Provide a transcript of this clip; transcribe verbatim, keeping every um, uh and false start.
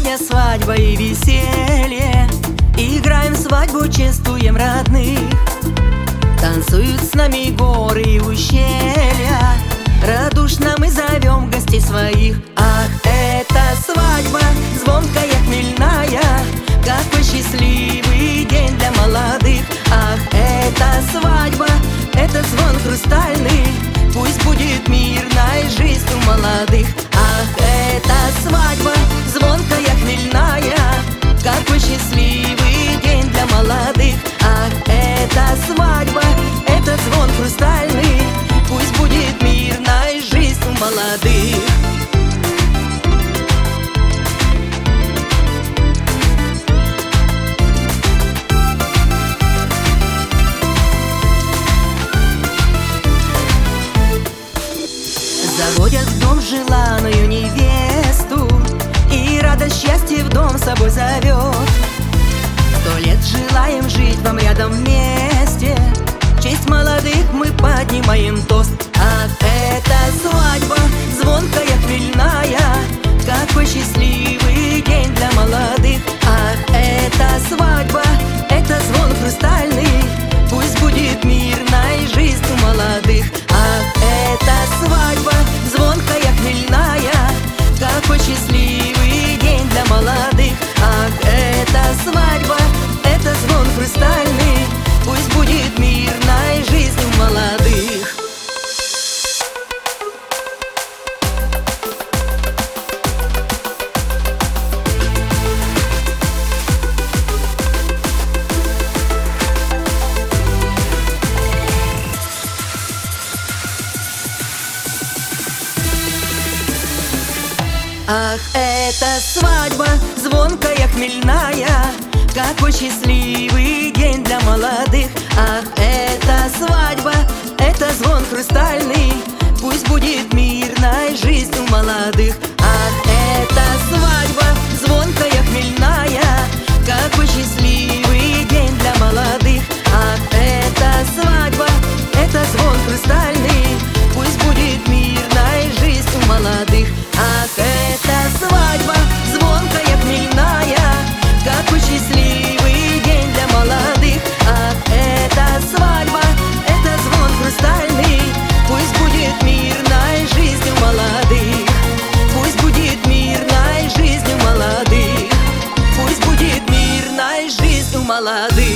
песня, свадьба и веселье. Играем свадьбу, чествуем родных. Танцуют с нами горы и ущелья. Радушно мы зовем гостей своих. Ах, это свадьба, звонкая, хмельная. Какой счастливый день для молодых. Ах, это свадьба, это звон хрустальный. Пусть будет мирной жизнь у молодых. Ах, это свадьба, звонкая, хмельная. Какой счастливый день для молодых. Ах, это свадьба, это звон хрустальный. Пусть будет мирной жизнь у молодых. Заводят в дом желанную невесту, и радость счастья в дом с собой зовет. Сто лет желаем жить вам рядом вместе. В честь молодых мы поднимаем тост. Ах, это свадьба, звонкая, хмельная. Какой счастливый день для молодых. Ах, это свадьба, это звон хрустальный. Пусть будет мирной жизнь у молодых. Ах, это свадьба, звонкая, хмельная. Какой счастливый день для молодых. Ах, это свадьба, это звон хрустальный. Пусть будет мирной жизнь у молодых. Ах, это свадьба, звонкая, хмельная. Какой счастливый день для молодых. Ах, это свадьба, это звон хрустальный. Пусть будет мирной жизнь у молодых. Ах, это свадьба, звонкая, хмельная. Какой счастливый день для молодых. Ах, это свадьба, это звон хрустальный. Пусть будет мирной жизнь у молодых. Ах, это свадьба, звонкая, хмельная. Какой счастливый день для молодых. Ах, это свадьба, это звон хрустальный. Пусть будет мирной жизнь у молодых. Пусть будет мирной жизнь у молодых. Пусть будет мирной жизнь у молодых.